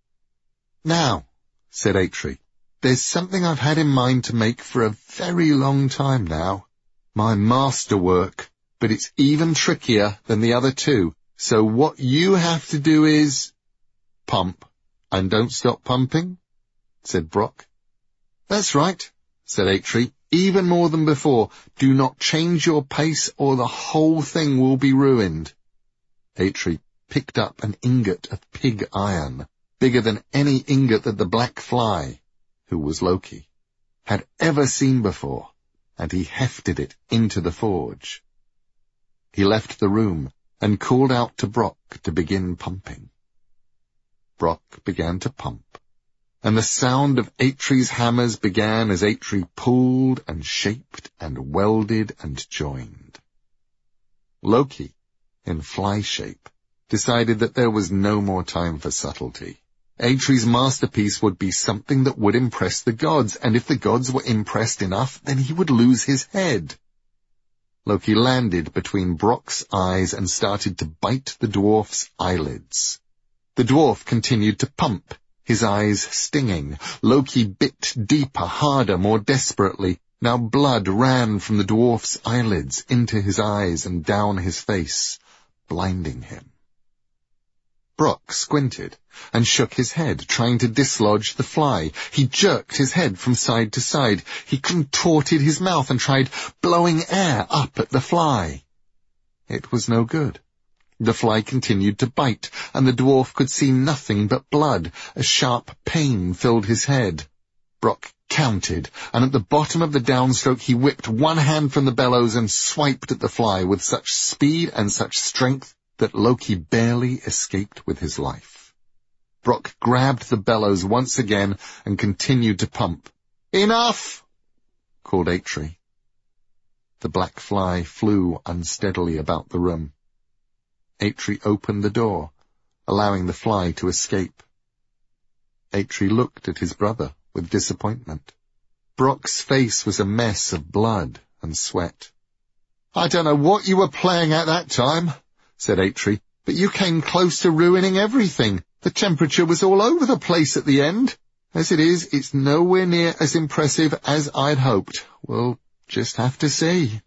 "Now," said Atri, "there's something I've had in mind to make for a very long time now. My masterwork, but it's even trickier than the other two, so what you have to do is—" "Pump, and don't stop pumping," said Brok. "That's right," said Atri. "Even more than before. Do not change your pace or the whole thing will be ruined." Atri picked up an ingot of pig iron, bigger than any ingot that the black fly, who was Loki, had ever seen before, and he hefted it into the forge. He left the room and called out to Brok to begin pumping. Brok began to pump, and the sound of Atri's hammers began as Atri pulled and shaped and welded and joined. Loki, in fly shape, decided that there was no more time for subtlety. Atri's masterpiece would be something that would impress the gods, and if the gods were impressed enough, then he would lose his head. Loki landed between Brok's eyes and started to bite the dwarf's eyelids. The dwarf continued to pump, his eyes stinging. Loki bit deeper, harder, more desperately. Now blood ran from the dwarf's eyelids into his eyes and down his face, blinding him. Brok squinted and shook his head, trying to dislodge the fly. He jerked his head from side to side. He contorted his mouth and tried blowing air up at the fly. It was no good. The fly continued to bite, and the dwarf could see nothing but blood. A sharp pain filled his head. Brok counted, and at the bottom of the downstroke he whipped one hand from the bellows and swiped at the fly with such speed and such strength that Loki barely escaped with his life. Brok grabbed the bellows once again and continued to pump. "Enough!" called Atri. The black fly flew unsteadily about the room. Atri opened the door, allowing the fly to escape. Atri looked at his brother with disappointment. Brok's face was a mess of blood and sweat. "I don't know what you were playing at that time," said Atri, "but you came close to ruining everything. The temperature was all over the place at the end. As it is, it's nowhere near as impressive as I'd hoped. We'll just have to see."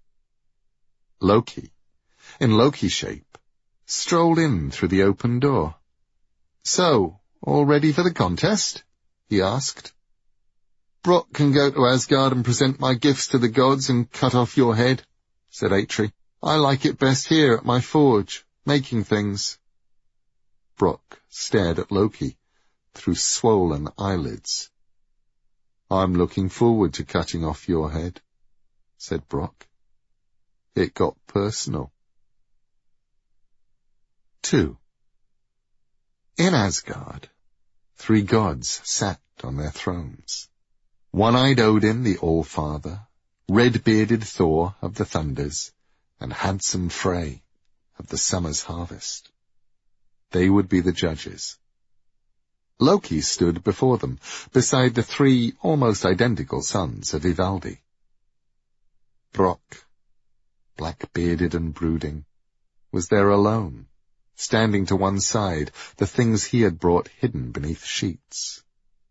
Loki, in Loki shape, strolled in through the open door. "So, all ready for the contest?" he asked. "Brok can go to Asgard and present my gifts to the gods and cut off your head," said Atri. I like it best here at my forge, making things. Brok stared at Loki through swollen eyelids. I'm looking forward to cutting off your head, said Brok. It got personal. Two. In Asgard, three gods sat on their thrones. One-eyed Odin, the All-Father, red-bearded Thor of the thunders, and handsome Frey of the summer's harvest. They would be the judges. Loki stood before them, beside the three almost identical sons of Ivaldi. Brok, black-bearded and brooding, was there alone, standing to one side, the things he had brought hidden beneath sheets.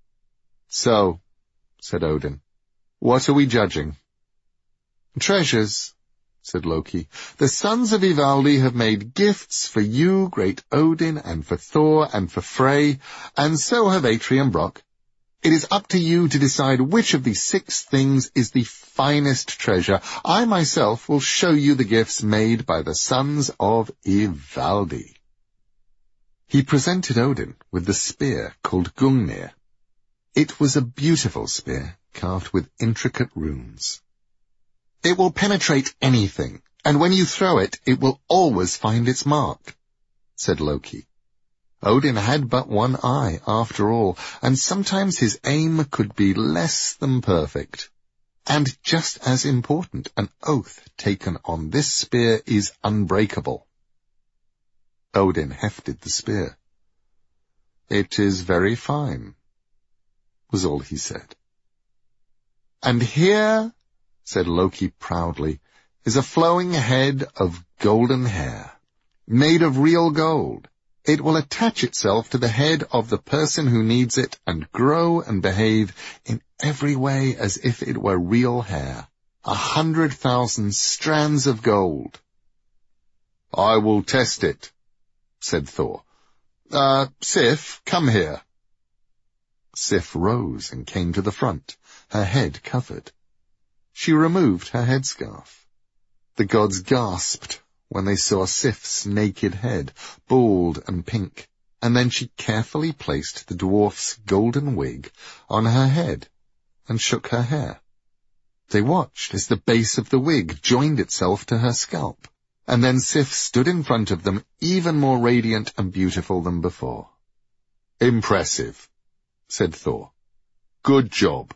So, said Odin, what are we judging? Treasures, said Loki. The sons of Ivaldi have made gifts for you, great Odin, and for Thor, and for Frey, and so have Atri and Brok. It is up to you to decide which of these six things is the finest treasure. I myself will show you the gifts made by the sons of Ivaldi. He presented Odin with the spear called Gungnir. It was a beautiful spear carved with intricate runes. It will penetrate anything, and when you throw it, it will always find its mark, said Loki. Odin had but one eye, after all, and sometimes his aim could be less than perfect. And just as important, an oath taken on this spear is unbreakable. Odin hefted the spear. It is very fine, was all he said. And here, said Loki proudly, is a flowing head of golden hair, made of real gold. It will attach itself to the head of the person who needs it and grow and behave in every way as if it were real hair, a hundred thousand strands of gold. I will test it, said Thor. Uh, Sif, come here. Sif rose and came to the front, her head covered. She removed her headscarf. The gods gasped when they saw Sif's naked head, bald and pink, and then she carefully placed the dwarf's golden wig on her head and shook her hair. They watched as the base of the wig joined itself to her scalp, and then Sif stood in front of them even more radiant and beautiful than before. Impressive, said Thor. Good job.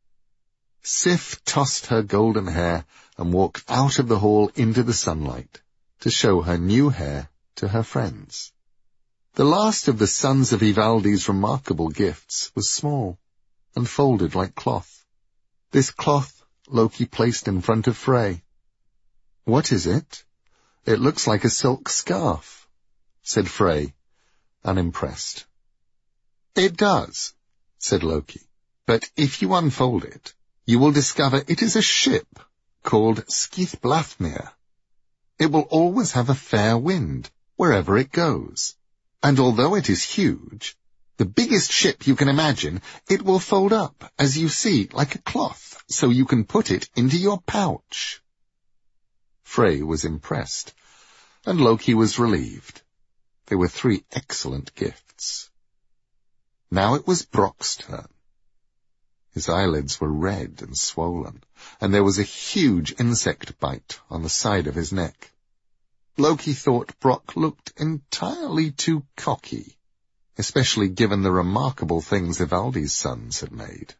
Sif tossed her golden hair and walked out of the hall into the sunlight to show her new hair to her friends. The last of the sons of Ivaldi's remarkable gifts was small and folded like cloth. This cloth Loki placed in front of Frey. What is it? It looks like a silk scarf, said Frey, unimpressed. It does, said Loki, but if you unfold it, you will discover it is a ship called Skithblathnir. It will always have a fair wind wherever it goes, and although it is huge, the biggest ship you can imagine, it will fold up, as you see, like a cloth, so you can put it into your pouch. Frey was impressed, and Loki was relieved. They were three excellent gifts. Now it was Brok's turn. His eyelids were red and swollen, and there was a huge insect bite on the side of his neck. Loki thought Brok looked entirely too cocky, especially given the remarkable things Ivaldi's sons had made.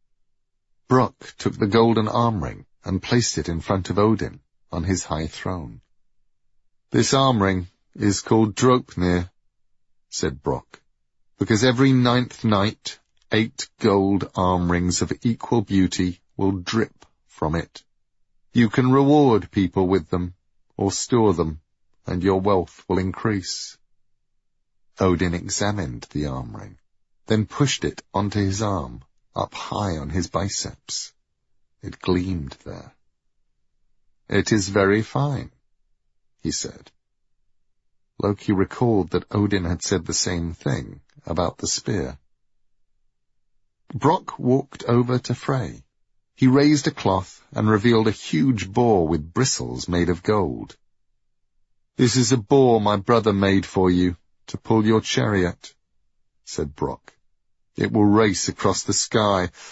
Brok took the golden arm ring and placed it in front of Odin on his high throne. This arm ring is called Draupnir, said Brok, because every ninth night eight gold arm rings of equal beauty will drip from it. You can reward people with them, or store them, and your wealth will increase. Odin examined the arm ring, then pushed it onto his arm, up high on his biceps. It gleamed there. It is very fine, he said. Loki recalled that Odin had said the same thing about the spear. Brok walked over to Frey. He raised a cloth and revealed a huge boar with bristles made of gold, "This is a boar my brother made for you, to pull your chariot," said Brok. "It will race across the sky,